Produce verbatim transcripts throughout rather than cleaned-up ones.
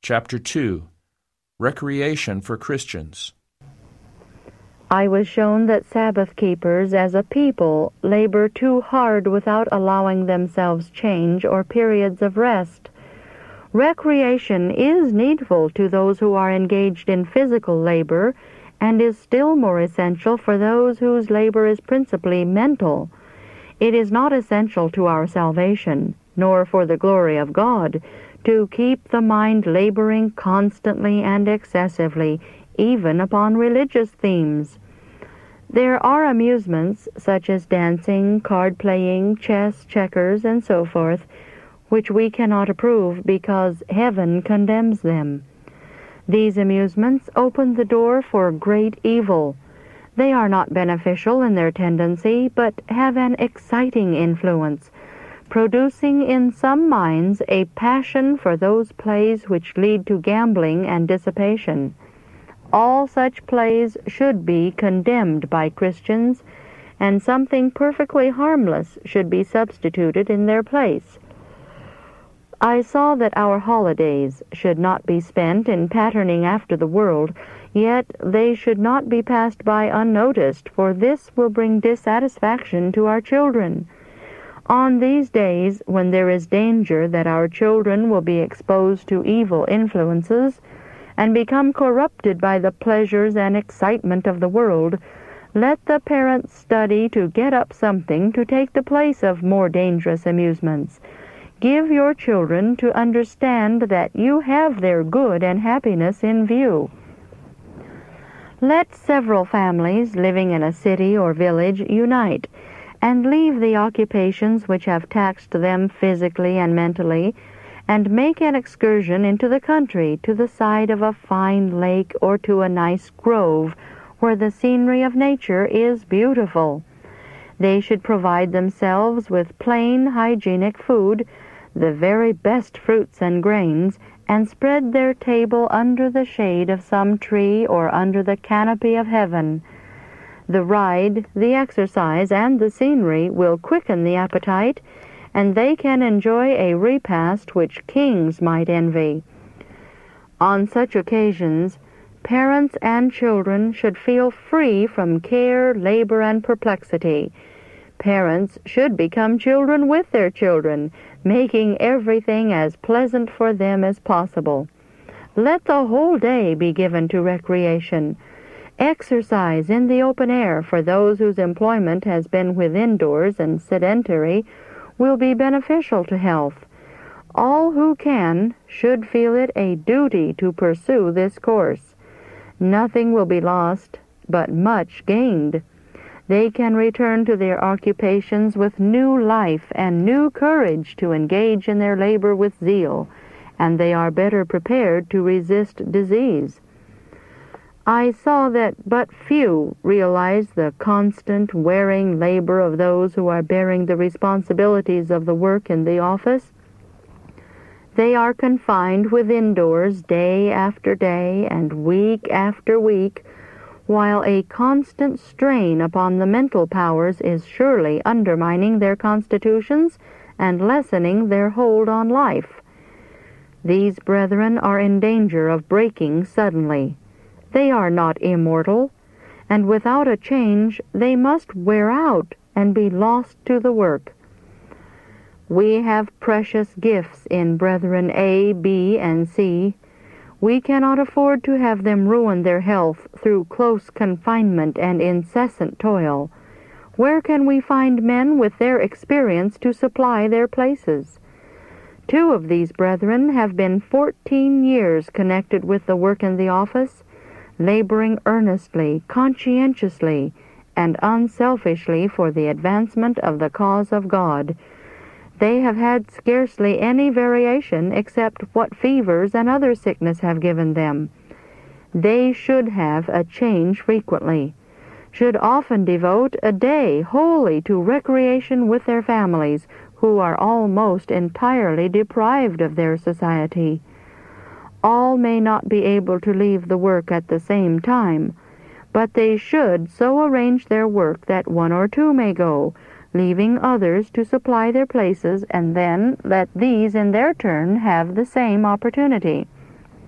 Chapter two. Recreation for Christians. I was shown that Sabbath keepers as a people labor too hard without allowing themselves change or periods of rest. Recreation is needful to those who are engaged in physical labor and is still more essential for those whose labor is principally mental. It is not essential to our salvation, nor for the glory of God, to keep the mind laboring constantly and excessively, even upon religious themes. There are amusements, such as dancing, card-playing, chess, checkers, and so forth, which we cannot approve because heaven condemns them. These amusements open the door for great evil. They are not beneficial in their tendency, but have an exciting influence, producing in some minds a passion for those plays which lead to gambling and dissipation. All such plays should be condemned by Christians, and something perfectly harmless should be substituted in their place. I saw that our holidays should not be spent in patterning after the world, yet they should not be passed by unnoticed, for this will bring dissatisfaction to our children. On these days, when there is danger that our children will be exposed to evil influences and become corrupted by the pleasures and excitement of the world, let the parents study to get up something to take the place of more dangerous amusements. Give your children to understand that you have their good and happiness in view. Let several families living in a city or village unite, and leave the occupations which have taxed them physically and mentally, and make an excursion into the country to the side of a fine lake or to a nice grove where the scenery of nature is beautiful. They should provide themselves with plain, hygienic food, the very best fruits and grains, and spread their table under the shade of some tree or under the canopy of heaven. The ride, the exercise, and the scenery will quicken the appetite, and they can enjoy a repast which kings might envy. On such occasions, parents and children should feel free from care, labor, and perplexity. Parents should become children with their children, making everything as pleasant for them as possible. Let the whole day be given to recreation. Exercise in the open air for those whose employment has been within doors and sedentary will be beneficial to health. All who can should feel it a duty to pursue this course. Nothing will be lost, but much gained. They can return to their occupations with new life and new courage to engage in their labor with zeal, and they are better prepared to resist disease. I saw that but few realize the constant, wearing labor of those who are bearing the responsibilities of the work in the office. They are confined within doors day after day and week after week, while a constant strain upon the mental powers is surely undermining their constitutions and lessening their hold on life. These brethren are in danger of breaking suddenly. They are not immortal, and without a change they must wear out and be lost to the work. We have precious gifts in brethren A, B, and C. We cannot afford to have them ruin their health through close confinement and incessant toil. Where can we find men with their experience to supply their places? Two of these brethren have been fourteen years connected with the work in the office, laboring earnestly, conscientiously, and unselfishly for the advancement of the cause of God. They have had scarcely any variation except what fevers and other sickness have given them. They should have a change frequently, should often devote a day wholly to recreation with their families, who are almost entirely deprived of their society. All may not be able to leave the work at the same time, but they should so arrange their work that one or two may go, leaving others to supply their places, and then let these in their turn have the same opportunity.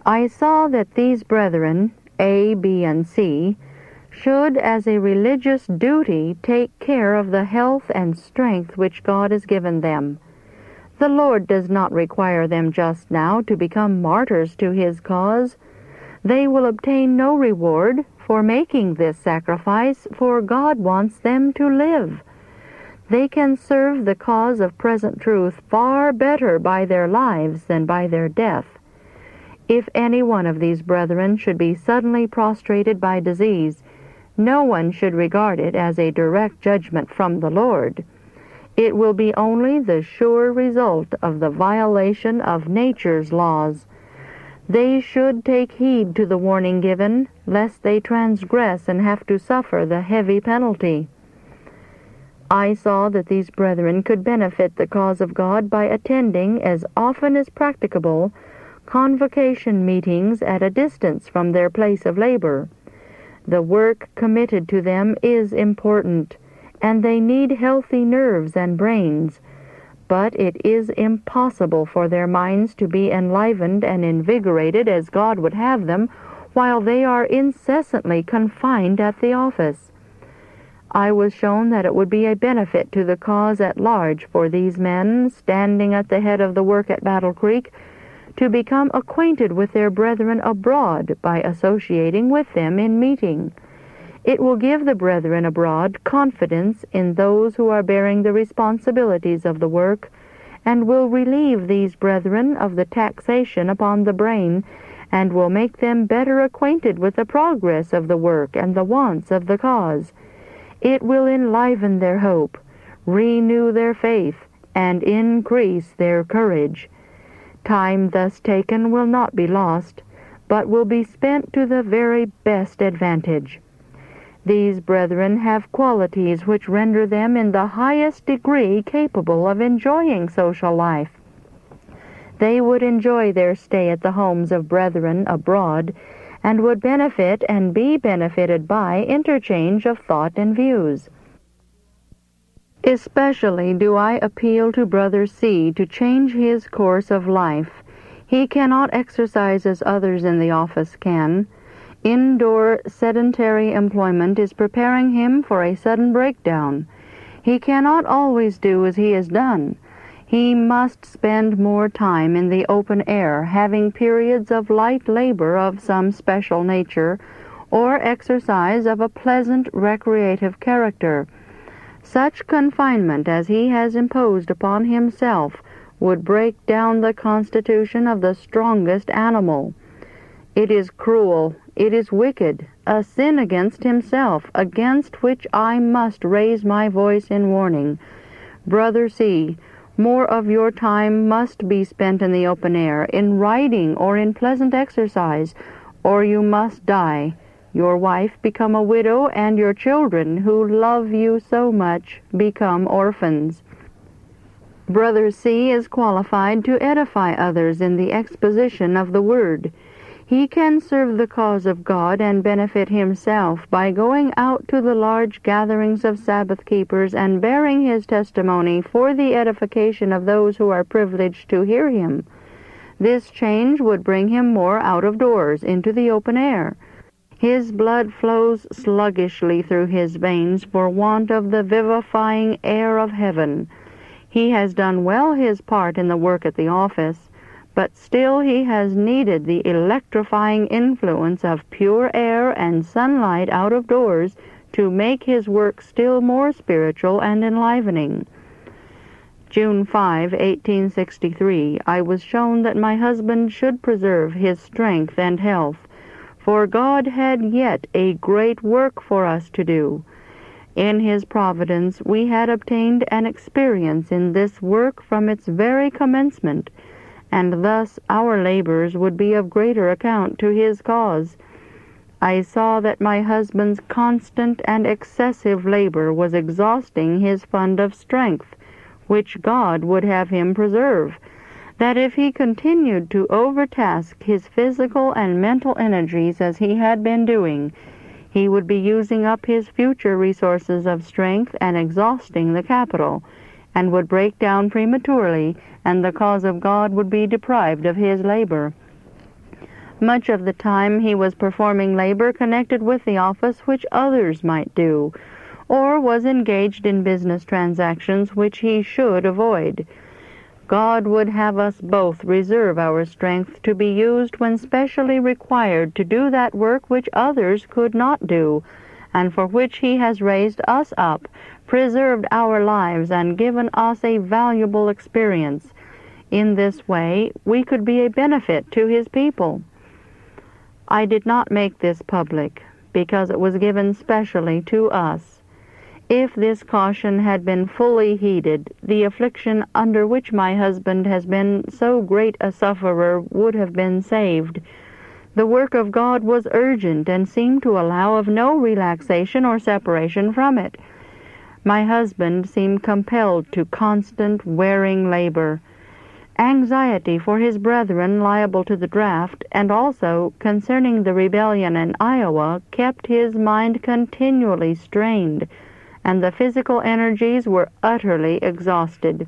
I saw that these brethren, A, B, and C, should, as a religious duty, take care of the health and strength which God has given them. The Lord does not require them just now to become martyrs to His cause. They will obtain no reward for making this sacrifice, for God wants them to live. They can serve the cause of present truth far better by their lives than by their death. If any one of these brethren should be suddenly prostrated by disease, no one should regard it as a direct judgment from the Lord. It will be only the sure result of the violation of nature's laws. They should take heed to the warning given, lest they transgress and have to suffer the heavy penalty. I saw that these brethren could benefit the cause of God by attending, as often as practicable, convocation meetings at a distance from their place of labor. The work committed to them is important, and they need healthy nerves and brains, but it is impossible for their minds to be enlivened and invigorated as God would have them while they are incessantly confined at the office. I was shown that it would be a benefit to the cause at large for these men, standing at the head of the work at Battle Creek, to become acquainted with their brethren abroad by associating with them in meeting. It will give the brethren abroad confidence in those who are bearing the responsibilities of the work, and will relieve these brethren of the taxation upon the brain, and will make them better acquainted with the progress of the work and the wants of the cause. It will enliven their hope, renew their faith, and increase their courage. Time thus taken will not be lost, but will be spent to the very best advantage. These brethren have qualities which render them in the highest degree capable of enjoying social life. They would enjoy their stay at the homes of brethren abroad, and would benefit and be benefited by interchange of thought and views. Especially do I appeal to Brother C. to change his course of life. He cannot exercise as others in the office can. Indoor sedentary employment is preparing him for a sudden breakdown. He cannot always do as he has done. He must spend more time in the open air, having periods of light labor of some special nature, or exercise of a pleasant recreative character. Such confinement as he has imposed upon himself would break down the constitution of the strongest animal. It is cruel, it is wicked, a sin against himself, against which I must raise my voice in warning. Brother C., more of your time must be spent in the open air, in riding or in pleasant exercise, or you must die, your wife become a widow, and your children, who love you so much, become orphans. Brother C. is qualified to edify others in the exposition of the Word. He can serve the cause of God and benefit himself by going out to the large gatherings of Sabbath keepers and bearing his testimony for the edification of those who are privileged to hear him. This change would bring him more out of doors, into the open air. His blood flows sluggishly through his veins for want of the vivifying air of heaven. He has done well his part in the work at the office, but still he has needed the electrifying influence of pure air and sunlight out of doors to make his work still more spiritual and enlivening. June fifth, eighteen sixty-three, I was shown that my husband should preserve his strength and health, for God had yet a great work for us to do. In His providence we had obtained an experience in this work from its very commencement, and thus our labors would be of greater account to His cause. I saw that my husband's constant and excessive labor was exhausting his fund of strength, which God would have him preserve, that if he continued to overtask his physical and mental energies as he had been doing, he would be using up his future resources of strength and exhausting the capital, and would break down prematurely, and the cause of God would be deprived of his labor. Much of the time he was performing labor connected with the office which others might do, or was engaged in business transactions which he should avoid. God would have us both reserve our strength to be used when specially required to do that work which others could not do, and for which he has raised us up, preserved our lives, and given us a valuable experience. In this way, we could be a benefit to his people. I did not make this public, because it was given specially to us. If this caution had been fully heeded, the affliction under which my husband has been so great a sufferer would have been saved. The work of God was urgent and seemed to allow of no relaxation or separation from it. My husband seemed compelled to constant, wearing labor. Anxiety for his brethren liable to the draft, and also concerning the rebellion in Iowa, kept his mind continually strained, and the physical energies were utterly exhausted.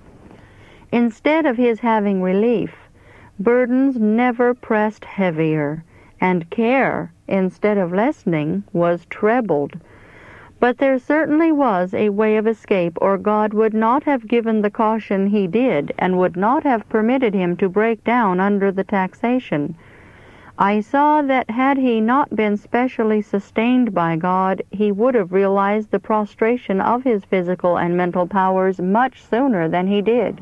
Instead of his having relief, burdens never pressed heavier, and care, instead of lessening, was trebled. But there certainly was a way of escape, or God would not have given the caution he did, and would not have permitted him to break down under the taxation. I saw that had he not been specially sustained by God, he would have realized the prostration of his physical and mental powers much sooner than he did.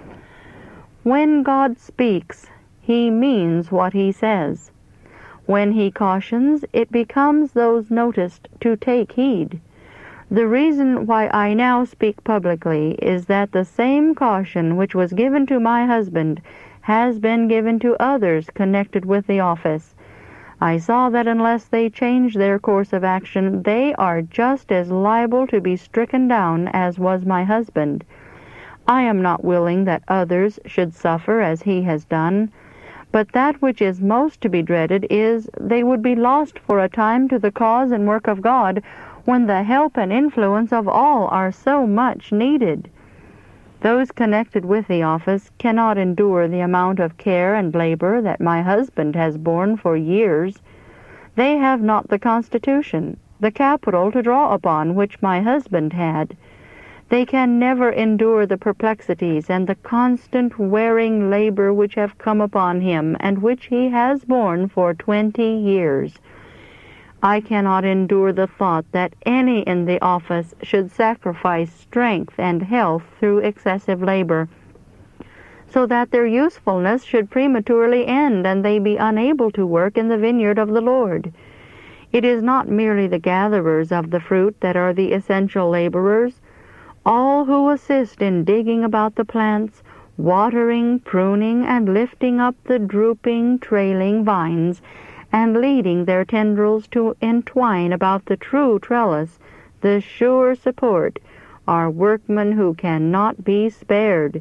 When God speaks, he means what he says. When he cautions, it becomes those noticed to take heed. The reason why I now speak publicly is that the same caution which was given to my husband has been given to others connected with the office. I saw that unless they change their course of action, they are just as liable to be stricken down as was my husband. I am not willing that others should suffer as he has done, but that which is most to be dreaded is they would be lost for a time to the cause and work of God, when the help and influence of all are so much needed. Those connected with the office cannot endure the amount of care and labor that my husband has borne for years. They have not the constitution, the capital to draw upon which my husband had. They can never endure the perplexities and the constant wearing labor which have come upon him, and which he has borne for twenty years. I cannot endure the thought that any in the office should sacrifice strength and health through excessive labor, so that their usefulness should prematurely end and they be unable to work in the vineyard of the Lord. It is not merely the gatherers of the fruit that are the essential laborers. All who assist in digging about the plants, watering, pruning, and lifting up the drooping, trailing vines, and leading their tendrils to entwine about the true trellis, the sure support, are workmen who cannot be spared.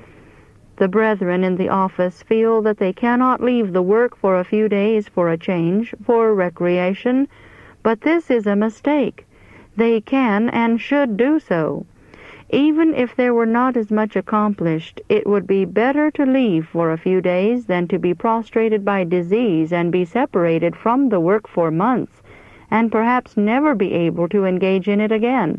The brethren in the office feel that they cannot leave the work for a few days for a change, for recreation, but this is a mistake. They can and should do so. Even if there were not as much accomplished, it would be better to leave for a few days than to be prostrated by disease and be separated from the work for months, and perhaps never be able to engage in it again.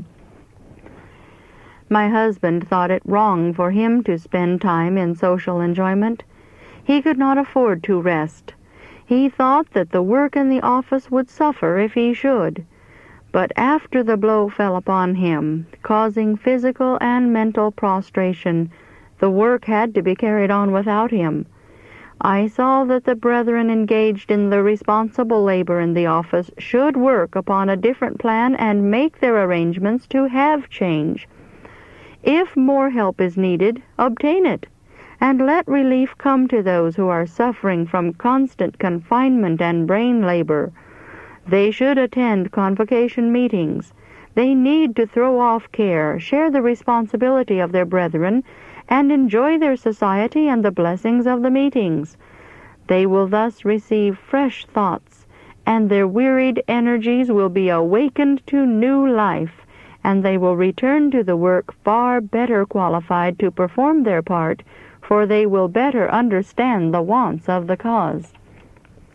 My husband thought it wrong for him to spend time in social enjoyment. He could not afford to rest. He thought that the work in the office would suffer if he should. But after the blow fell upon him, causing physical and mental prostration, the work had to be carried on without him. I saw that the brethren engaged in the responsible labor in the office should work upon a different plan and make their arrangements to have change. If more help is needed, obtain it, and let relief come to those who are suffering from constant confinement and brain labor. They should attend convocation meetings. They need to throw off care, share the responsibility of their brethren, and enjoy their society and the blessings of the meetings. They will thus receive fresh thoughts, and their wearied energies will be awakened to new life, and they will return to the work far better qualified to perform their part, for they will better understand the wants of the cause.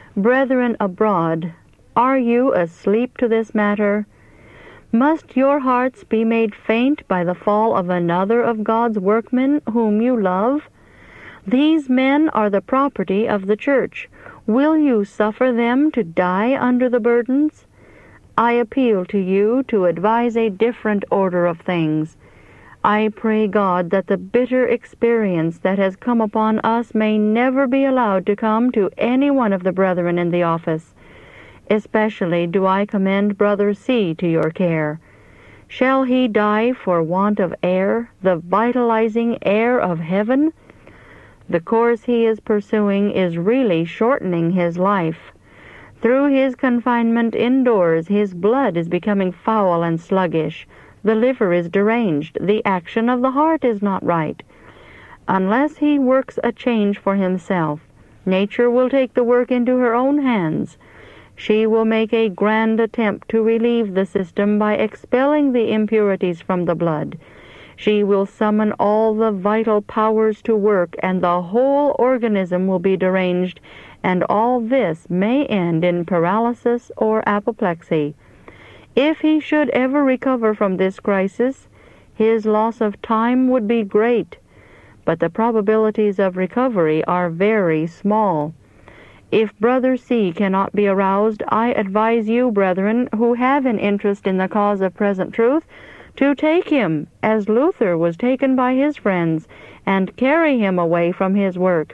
Brethren abroad, are you asleep to this matter? Must your hearts be made faint by the fall of another of God's workmen whom you love? These men are the property of the church. Will you suffer them to die under the burdens? I appeal to you to advise a different order of things. I pray God that the bitter experience that has come upon us may never be allowed to come to any one of the brethren in the office. Especially do I commend Brother C. to your care. Shall he die for want of air, the vitalizing air of heaven? The course he is pursuing is really shortening his life. Through his confinement indoors, his blood is becoming foul and sluggish. The liver is deranged. The action of the heart is not right. Unless he works a change for himself, nature will take the work into her own hands. She will make a grand attempt to relieve the system by expelling the impurities from the blood. She will summon all the vital powers to work, and the whole organism will be deranged, and all this may end in paralysis or apoplexy. If he should ever recover from this crisis, his loss of time would be great, but the probabilities of recovery are very small. If Brother C. cannot be aroused, I advise you, brethren, who have an interest in the cause of present truth, to take him, as Luther was taken by his friends, and carry him away from his work.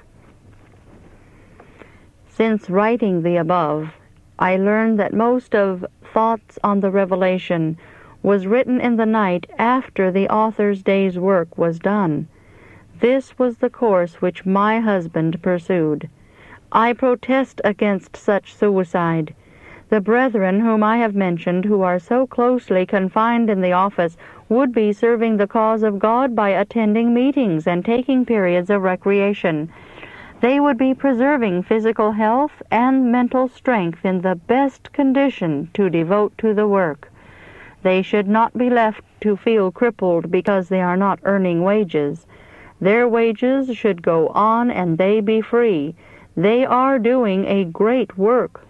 Since writing the above, I learned that most of Thoughts on the Revelation was written in the night after the author's day's work was done. This was the course which my husband pursued. I protest against such suicide. The brethren whom I have mentioned, who are so closely confined in the office, would be serving the cause of God by attending meetings and taking periods of recreation. They would be preserving physical health and mental strength in the best condition to devote to the work. They should not be left to feel crippled because they are not earning wages. Their wages should go on and they be free. They are doing a great work.